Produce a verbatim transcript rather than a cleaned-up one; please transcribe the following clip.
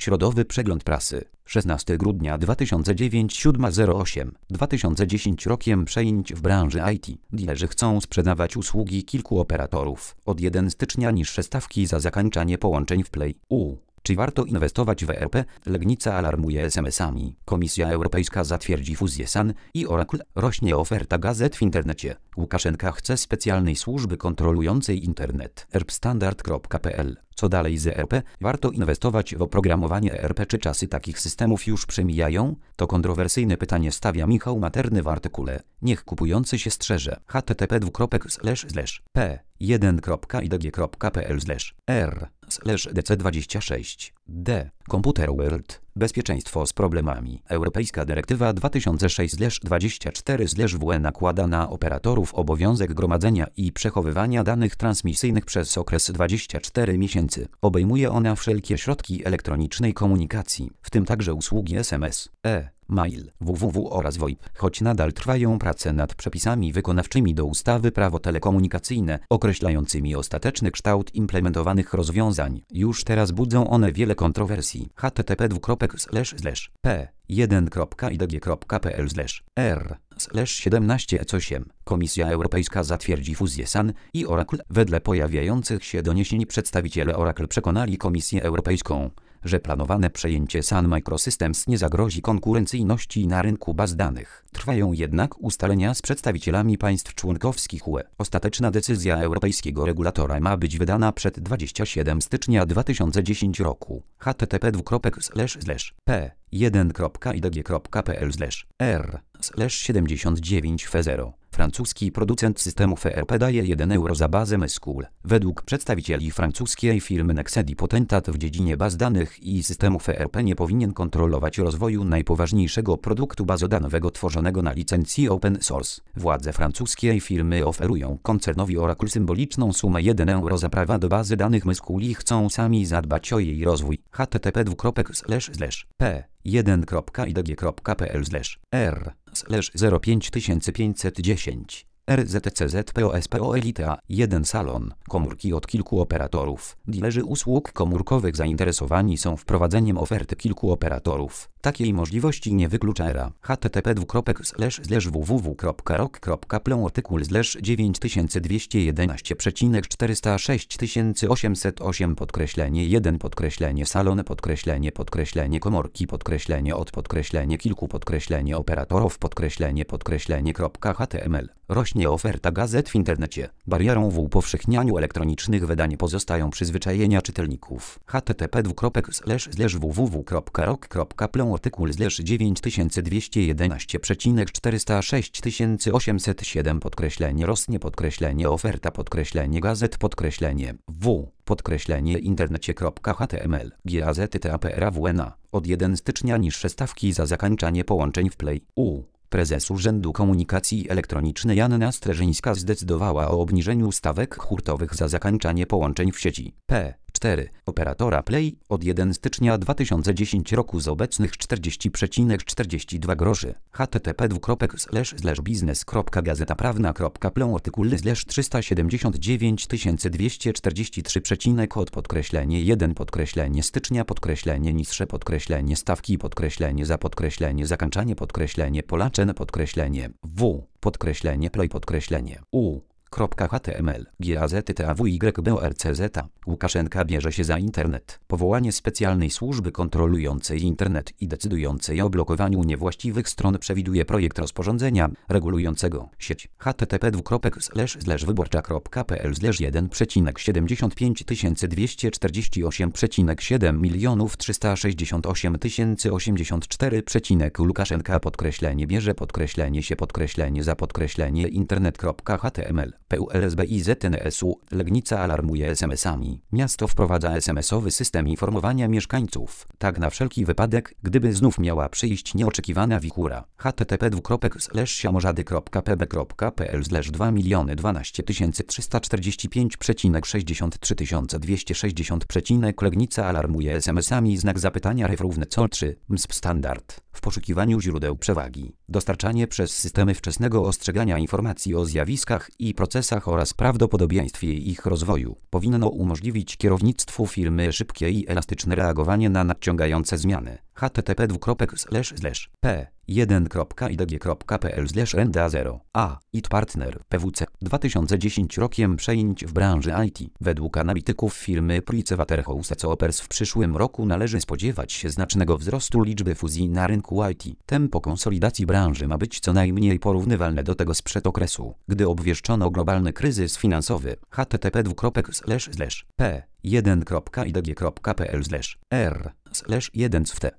Środowy przegląd prasy. szesnastego grudnia dwa tysiące dziewięć, siódma zero osiem, dwa tysiące dziesięć Rokiem przejęć w branży I T. Dilerzy chcą sprzedawać usługi kilku operatorów. Od pierwszego stycznia niższe stawki za zakańczanie połączeń w Play. U. Czy warto inwestować w E R P? Legnica alarmuje S M S-ami. Komisja Europejska zatwierdzi fuzję Sun i Oracle. Rośnie oferta gazet w internecie. Łukaszenka chce specjalnej służby kontrolującej internet. erbstandard kropka p l. Co dalej z E R P? Warto inwestować w oprogramowanie E R P. Czy czasy takich systemów już przemijają? To kontrowersyjne pytanie stawia Michał Materny w artykule. Niech kupujący się strzeże. h t t p dwukropek slash slash p jeden kropka i d g kropka p l slash r slash d c dwadzieścia sześć d. Computer World. Bezpieczeństwo z problemami. Europejska dyrektywa dwa tysiące sześć dwadzieścia cztery w e nakłada na operatorów obowiązek gromadzenia i przechowywania danych transmisyjnych przez okres dwudziestu czterech miesięcy. Obejmuje ona wszelkie środki elektronicznej komunikacji, w tym także usługi S M S, e mail, www oraz VoIP, choć nadal trwają prace nad przepisami wykonawczymi do ustawy Prawo telekomunikacyjne, określającymi ostateczny kształt implementowanych rozwiązań. Już teraz budzą one wiele kontrowersji. h t t p dwukropek slash slash p jeden kropka i d g kropka p l slash r slash siedemnaście e osiem. Komisja Europejska zatwierdzi fuzję Sun i Oracle. Wedle pojawiających się doniesień przedstawiciele Oracle przekonali Komisję Europejską, że planowane przejęcie Sun Microsystems nie zagrozi konkurencyjności na rynku baz danych. Trwają jednak ustalenia z przedstawicielami państw członkowskich U E. Ostateczna decyzja europejskiego regulatora ma być wydana przed dwudziestego siódmego stycznia dwa tysiące dziesiątego roku. h t t p dwukropek slash slash p jeden kropka i d g kropka p l slash r slash siedemdziesiąt dziewięć f zero. Francuski producent systemów E R P daje jeden euro za bazę M S Q L. Według przedstawicieli francuskiej firmy Nexedi potentat w dziedzinie baz danych i systemów E R P nie powinien kontrolować rozwoju najpoważniejszego produktu bazodanowego tworzonego na licencji open source. Władze francuskiej firmy oferują koncernowi Oracle symboliczną sumę jeden euro za prawa do bazy danych M S Q L i chcą sami zadbać o jej rozwój. h t t p dwukropek slash slash p jeden kropka i d g kropka p l slash r slash zero pięć tysięcy pięćset dziesięć. R Z C Z P O S P O Elita jeden salon, komórki od kilku operatorów. Dilerzy usług komórkowych zainteresowani są wprowadzeniem oferty kilku operatorów. Takiej możliwości nie wyklucza E R A. h t t p dwukropek slash slash w w w kropka rok kropka p l artykuł slash dziewięć tysięcy dwieście jedenaście przecinek czterysta sześć tysięcy osiemset osiem podkreślenie jeden podkreślenie salon podkreślenie podkreślenie komórki podkreślenie od podkreślenie kilku podkreślenie operatorów podkreślenie podkreślenie kropka h t m l. Rośnie oferta gazet w internecie. Barierą w upowszechnianiu elektronicznych wydań pozostają przyzwyczajenia czytelników. h t t p dwukropek slash slash w w w kropka rok kropka p l artykuł slash dziewięć tysięcy dwieście jedenaście przecinek czterysta sześć tysięcy osiemset siedem podkreślenie rośnie podkreślenie oferta podkreślenie gazet podkreślenie w podkreślenie internecie.html gazety T A P R A W N A. Od pierwszego stycznia niższe stawki za zakańczanie połączeń w Play. U. Prezes Urzędu Komunikacji Elektronicznej Anna Streżyńska zdecydowała o obniżeniu stawek hurtowych za zakańczanie połączeń w sieci P cztery operatora Play od pierwszego stycznia dwa tysiące dziesiątego roku z obecnych czterdzieści przecinek czterdzieści dwa groszy. h t t p dwukropek slash slash biznes kropka gazeta prawna kropka p l artykuł slash trzysta siedemdziesiąt dziewięć tysięcy dwieście czterdzieści trzy przecinek od podkreślenie jeden podkreślenie stycznia podkreślenie niższe podkreślenie stawki podkreślenie za podkreślenie zakańczanie podkreślenie polaczene podkreślenie w podkreślenie play podkreślenie u. .html Gazety T A W Y B O R C Z. Łukaszenka bierze się za internet. Powołanie specjalnej służby kontrolującej internet i decydującej o blokowaniu niewłaściwych stron przewiduje projekt rozporządzenia regulującego sieć. h t t p dwukropek slash slash wyborcza kropka p l slash jeden przecinek siedemdziesiąt pięć tysięcy dwieście czterdzieści osiem przecinek siedem milionów trzysta sześćdziesiąt osiem tysięcy osiemdziesiąt cztery przecinek Łukaszenka podkreślenie bierze podkreślenie się podkreślenie za podkreślenie internet.html. P U L S B I Z N S U. Legnica alarmuje S M S-ami. Miasto wprowadza es em esowy system informowania mieszkańców. Tak na wszelki wypadek, gdyby znów miała przyjść nieoczekiwana wichura. h t t p dwukropek slash siamorzady kropka p b kropka p l slash dwa miliony dwanaście tysięcy trzysta czterdzieści pięć przecinek sześćdziesiąt trzy tysiące dwieście sześćdziesiąt przecinek Legnica alarmuje es em esami znak zapytania ref równe C O trzy M S P standard. W poszukiwaniu źródeł przewagi. Dostarczanie przez systemy wczesnego ostrzegania informacji o zjawiskach i procesach sukcesach oraz prawdopodobieństwie ich rozwoju. Powinno umożliwić kierownictwu firmy szybkie i elastyczne reagowanie na nadciągające zmiany. h t t p dwukropek slash slash p jeden kropka i d g kropka p l slash renda zero a it partner P W C dwa tysiące dziesiąty rokiem przejęć w branży I T. Według analityków firmy PricewaterhouseCoopers w przyszłym roku należy spodziewać się znacznego wzrostu liczby fuzji na rynku I T. Tempo konsolidacji branży ma być co najmniej porównywalne do tego sprzed okresu, gdy obwieszczono globalny kryzys finansowy. h t t p dwukropek slash slash p jeden kropka i d g kropka p l slash r slash jeden c w t